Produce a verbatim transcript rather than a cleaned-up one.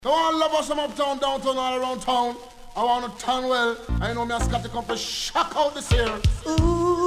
Don't want to love us from uptown, downtown, all around town. I want to turn well. I know me a Scotty come to shock out this here. Ooh.